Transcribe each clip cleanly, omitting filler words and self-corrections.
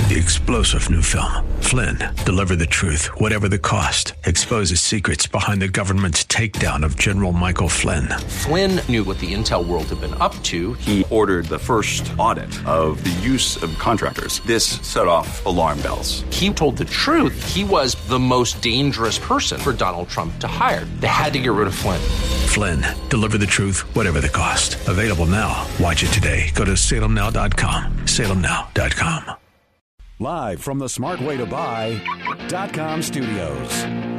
The explosive new film, Flynn, deliver the truth, whatever the cost, exposes secrets behind the government's takedown of General Michael Flynn. Flynn knew what the intel world had been up to. He ordered the first audit of the use of contractors. This set off alarm bells. He told the truth. He was the most dangerous person for Donald Trump to hire. They had to get rid of Flynn. Flynn, deliver the truth, whatever the cost. Available now. Watch it today. Go to salemnow.com. salemnow.com. Live from the smartwaytobuy.com studios.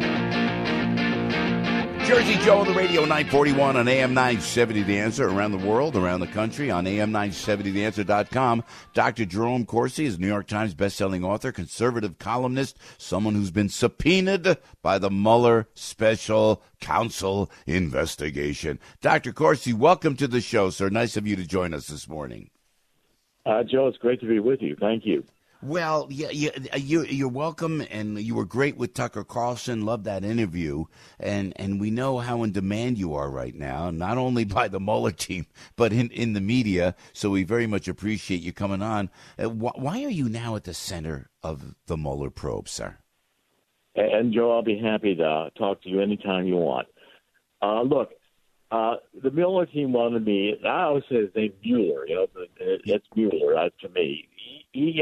Jersey Joe on the radio, 941 on AM 970 The Answer, around the world, around the country, on AM970theanswer.com. Dr. Jerome Corsi is a New York Times bestselling author, conservative columnist, someone who's been subpoenaed by the Mueller Special Counsel investigation. Dr. Corsi, welcome to the show, sir. Nice of you to join us this morning. Joe, it's great to be with you. Thank you. Well, you're welcome, and you were great with Tucker Carlson. Loved that interview, and we know how in demand you are right now, not only by the Mueller team, but in the media, so we very much appreciate you coming on. Why are you now at the center of the Mueller probe, sir? And, Joe, I'll be happy to talk to you anytime you want. Look, the Mueller team wanted me, I always say his name Mueller, it's Mueller to me. He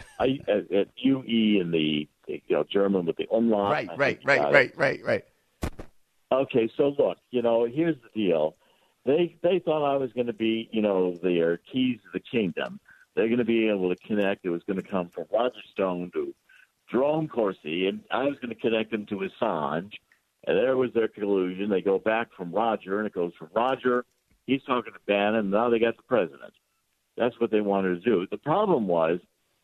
at UE in the German with the umlaut. Right. Okay, so look, here's the deal. They thought I was going to be, their keys to the kingdom. They're going to be able to connect. It was going to come from Roger Stone to Jerome Corsi, and I was going to connect them to Assange. And there was their collusion. They go back from Roger, and it goes from Roger. He's talking to Bannon, and now they got the president. That's what they wanted to do. The problem was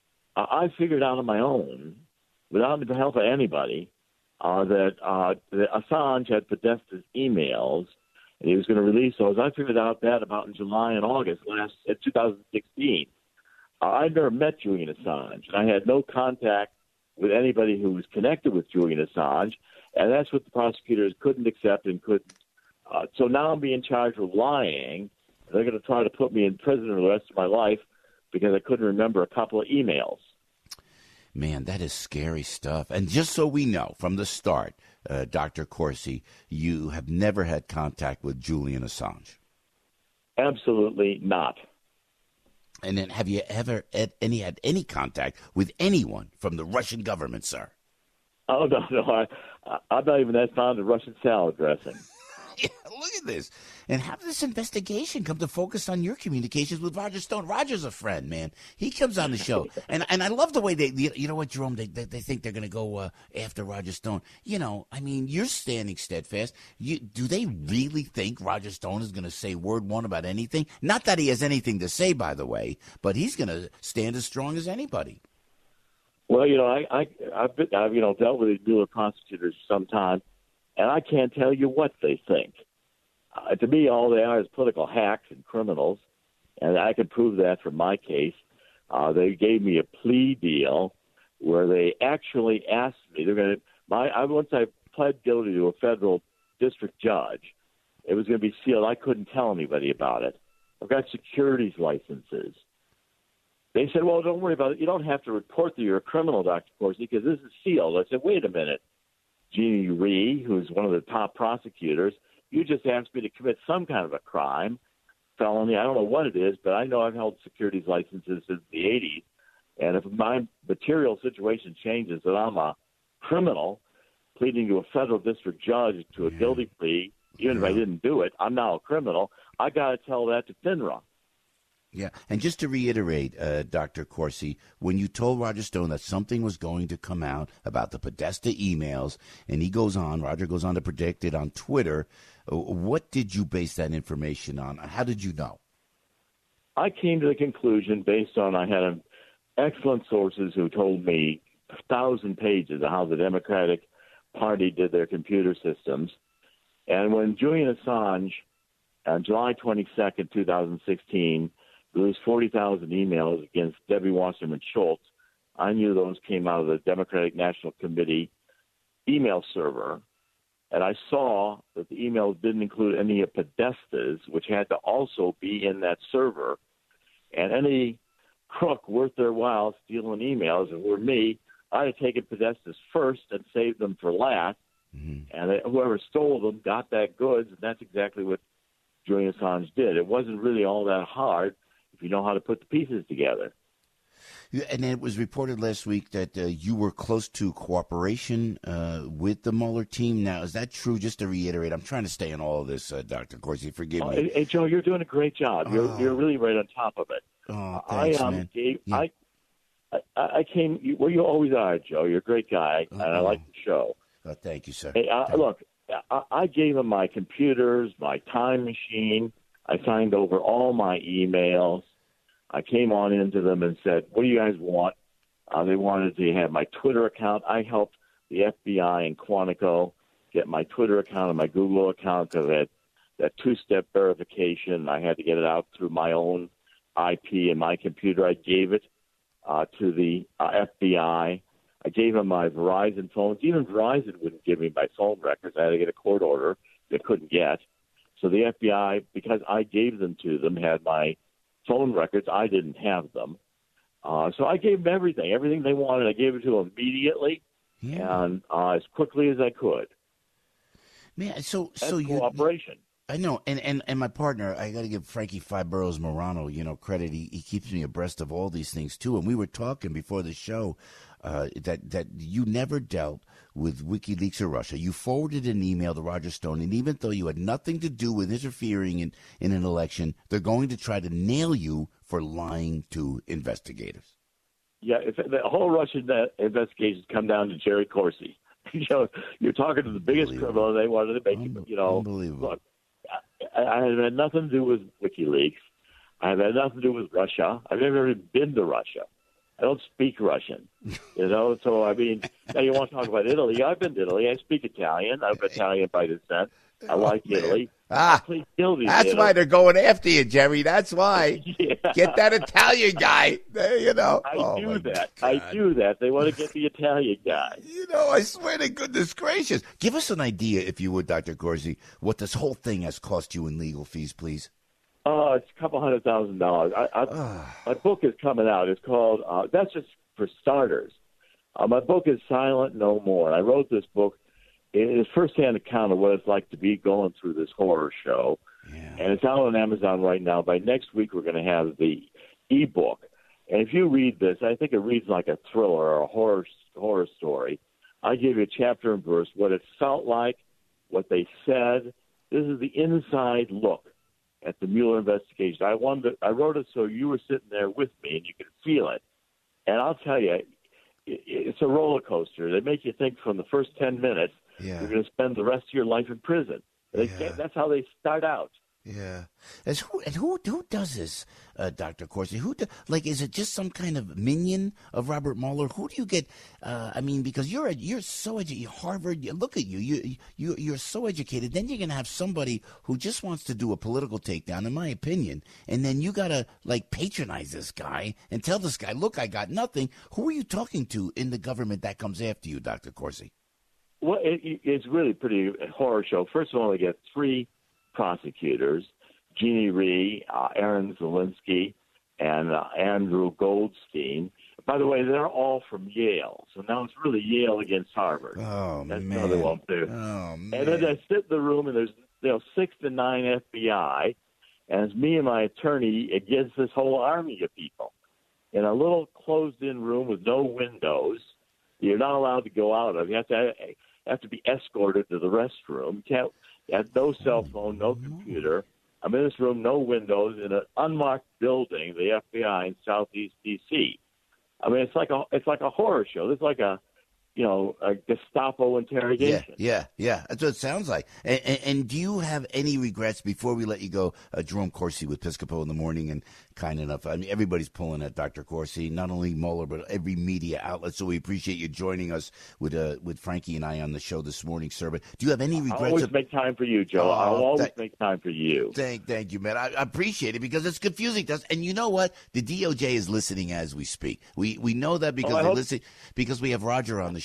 I figured out on my own, without the help of anybody, that Assange had Podesta's emails, and he was going to release those. I figured out that about in July and August 2016. I'd never met Julian Assange, and I had no contact with anybody who was connected with Julian Assange, and that's what the prosecutors couldn't accept and couldn't. So now I'm being charged with lying. They're going to try to put me in prison for the rest of my life because I couldn't remember a couple of emails. Man, that is scary stuff. And just so we know from the start, Dr. Corsi, you have never had contact with Julian Assange. Absolutely not. And then have you ever had any contact with anyone from the Russian government, sir? Oh, no. I'm not even that fond of Russian salad dressing. Yeah, look at this. And how did this investigation come to focus on your communications with Roger Stone? Roger's a friend, man. He comes on the show. And I love the way you know what, Jerome, they think they're going to go after Roger Stone. You're standing steadfast. Do they really think Roger Stone is going to say word one about anything? Not that he has anything to say, by the way, but he's going to stand as strong as anybody. Well, I've dealt with these Mueller prosecutors for some time, and I can't tell you what they think. To me, all they are is political hacks and criminals, and I can prove that from my case. They gave me a plea deal where they actually asked me. Once I pled guilty to a federal district judge, it was going to be sealed. I couldn't tell anybody about it. I've got securities licenses. They said, well, don't worry about it. You don't have to report that you're a criminal, Dr. Corsi, because this is sealed. I said, wait a minute. Jeannie Rhee, who's one of the top prosecutors, you just asked me to commit some kind of a crime, felony. I don't know what it is, but I know I've held securities licenses since the 80s. And if my material situation changes that I'm a criminal pleading to a federal district judge to a guilty plea, even if I didn't do it, I'm now a criminal, I got to tell that to FINRA. Yeah, and just to reiterate, Dr. Corsi, when you told Roger Stone that something was going to come out about the Podesta emails, and Roger goes on to predict it on Twitter, what did you base that information on? How did you know? I came to the conclusion based on I had excellent sources who told me 1,000 pages of how the Democratic Party did their computer systems. And when Julian Assange, on July 22nd, 2016, released 40,000 emails against Debbie Wasserman Schultz, I knew those came out of the Democratic National Committee email server. And I saw that the emails didn't include any of Podesta's, which had to also be in that server. And any crook worth their while stealing emails. If it were me, I'd have taken Podestas first and saved them for last. Mm-hmm. And whoever stole them got that goods, and that's exactly what Julian Assange did. It wasn't really all that hard if you know how to put the pieces together. And it was reported last week that you were close to cooperation with the Mueller team. Now, is that true? Just to reiterate, I'm trying to stay on all of this, Dr. Corsi. Forgive me. Hey, Joe, you're doing a great job. You're really right on top of it. Oh, thanks, man. I came where you always are, Joe. You're a great guy, and I like the show. Oh, thank you, sir. Hey, look, I gave him my computers, my time machine. I signed over all my emails. I came on into them and said, what do you guys want? They wanted to have my Twitter account. I helped the FBI and Quantico get my Twitter account and my Google account because I had that two-step verification. I had to get it out through my own IP and my computer. I gave it to the FBI. I gave them my Verizon phones. Even Verizon wouldn't give me my phone records. I had to get a court order they couldn't get. So the FBI, because I gave them to them, had my phone records. I didn't have them. So I gave them everything they wanted. I gave it to them immediately and as quickly as I could. Man, so cooperation. I know, and my partner, I got to give Frankie Five Boroughs Morano, credit. He keeps me abreast of all these things too. And we were talking before the show that you never dealt with WikiLeaks or Russia. You forwarded an email to Roger Stone, and even though you had nothing to do with interfering in an election, they're going to try to nail you for lying to investigators. Yeah, if the whole Russian investigations come down to Jerry Corsi. You're talking to the biggest criminal. They wanted to make unbelievable. Look, I have had nothing to do with WikiLeaks. I have had nothing to do with Russia. I've never even been to Russia. I don't speak Russian, So, I mean, now you want to talk about Italy. I've been to Italy. I speak Italian. I'm Italian by descent. I like Italy. That's why they're going after you, Jerry. That's why. Yeah. Get that Italian guy. I do that. God. I do that. They want to get the Italian guy. I swear to goodness gracious. Give us an idea, if you would, Dr. Corsi, what this whole thing has cost you in legal fees, please. It's a couple $100,000. My book is coming out. It's called, that's just for starters. My book is Silent No More. I wrote this book. It is firsthand account of what it's like to be going through this horror show. Yeah. And it's out on Amazon right now. By next week, we're going to have the ebook. And if you read this, I think it reads like a thriller or a horror story. I give you a chapter and verse, what it felt like, what they said. This is the inside look at the Mueller investigation. I wrote it so you were sitting there with me and you could feel it. And I'll tell you, it's a roller coaster. They make you think from the first 10 minutes you're going to spend the rest of your life in prison. That's how they start out. Yeah. Who does this, Dr. Corsi? Is it just some kind of minion of Robert Mueller? Who do you get? Because you're so educated. Harvard. Look at you. You're so educated. Then you're going to have somebody who just wants to do a political takedown, in my opinion. And then you got to patronize this guy and tell this guy, look, I got nothing. Who are you talking to in the government that comes after you, Dr. Corsi? Well, it's really pretty horror show. First of all, they get 3 prosecutors, Jeannie Rhee, Aaron Zelinsky, and Andrew Goldstein. By the way, they're all from Yale. So now it's really Yale against Harvard. Oh, That's man. another one, too. Oh, man. And then I sit in the room, and there's 6 to 9 FBI, and it's me and my attorney against this whole army of people in a little closed-in room with no windows. You're not allowed to go out of. You have to be escorted to the restroom. You have no cell phone, no computer. I'm in this room, no windows, in an unmarked building, the FBI in Southeast D.C. I mean, it's like a horror show. This is like a Gestapo interrogation. Yeah. That's what it sounds like. And do you have any regrets before we let you go? Jerome Corsi with Piscopo in the Morning, and kind enough. I mean, everybody's pulling at Dr. Corsi, not only Mueller, but every media outlet. So we appreciate you joining us with Frankie and I on the show this morning, sir. But do you have any regrets? I'll always make time for you, Joe. I'll always make time for you. Thank you, man. I appreciate it because it's confusing to us. And you know what? The DOJ is listening as we speak. We know that because they're listening, because we have Roger on the show.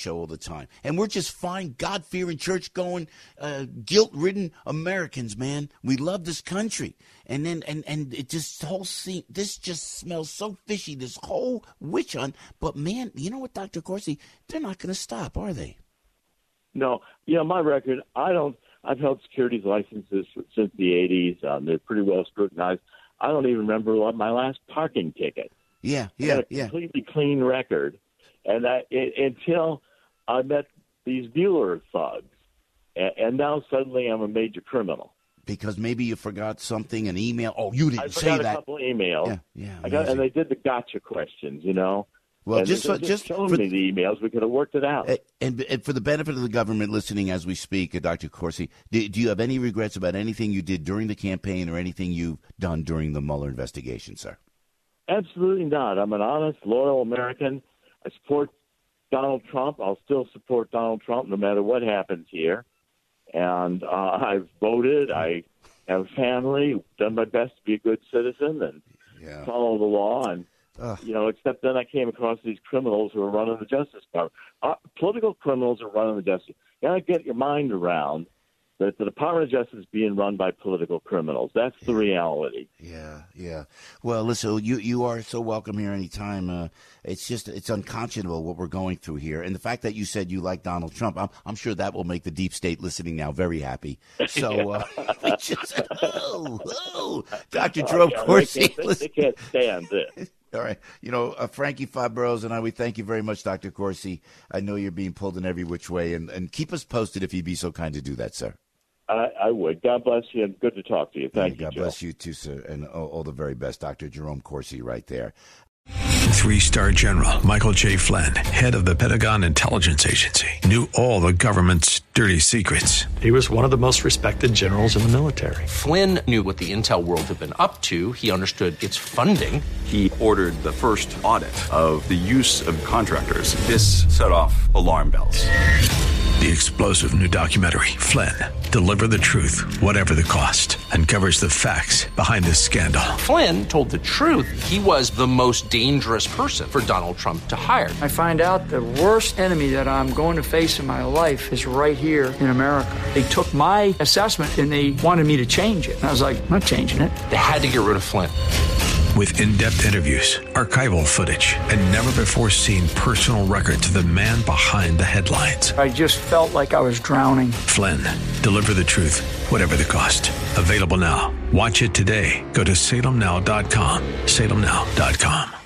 show all the time. And we're just fine, God-fearing, church-going, guilt-ridden Americans, man. We love this country. And then, and it just, the whole scene, this just smells so fishy, this whole witch hunt. But, man, you know what, Dr. Corsi? They're not going to stop, are they? No. My record, I've held securities licenses since the 80s. They're pretty well scrutinized. I don't even remember my last parking ticket. I got a completely clean record. And until I met these Mueller thugs. And now suddenly I'm a major criminal. Because maybe you forgot something, an email. Oh, you didn't say that. I forgot a couple of emails. Yeah. And they did the gotcha questions, Well, and just showing me the emails, we could have worked it out. And for the benefit of the government listening as we speak, Dr. Corsi, do you have any regrets about anything you did during the campaign or anything you've done during the Mueller investigation, sir? Absolutely not. I'm an honest, loyal American. I support Donald Trump. I'll still support Donald Trump no matter what happens here. And I've voted. I have a family, done my best to be a good citizen and follow the law. And except then I came across these criminals who are running the Justice Department. Political criminals are running the Justice. You got to get your mind around that the Department of Justice is being run by political criminals. That's the reality. Yeah. Well, listen, you are so welcome here anytime. It's unconscionable what we're going through here. And the fact that you said you like Donald Trump, I'm sure that will make the deep state listening now very happy. So, Dr. Jerome Corsi. They can't stand this. All right. Frankie Fabros and I, we thank you very much, Dr. Corsi. I know you're being pulled in every which way, and keep us posted if you'd be so kind to do that, sir. I would. God bless you, and good to talk to you. Thank you, God Joe. bless you, too, sir, and all the very best. Dr. Jerome Corsi right there. 3-star General Michael J. Flynn, head of the Pentagon Intelligence Agency, knew all the government's dirty secrets. He was one of the most respected generals in the military. Flynn knew what the intel world had been up to. He understood its funding. He ordered the first audit of the use of contractors. This set off alarm bells. The explosive new documentary, Flynn, Deliver the Truth, Whatever the Cost, uncovers the facts behind this scandal. Flynn told the truth. He was the most dangerous person for Donald Trump to hire. I find out the worst enemy that I'm going to face in my life is right here in America. They took my assessment and they wanted me to change it. And I was like, I'm not changing it. They had to get rid of Flynn. With in-depth interviews, archival footage, and never-before-seen personal records of the man behind the headlines. I just felt like I was drowning. Flynn, Deliver the Truth, Whatever the Cost. Available now. Watch it today. Go to salemnow.com. salemnow.com.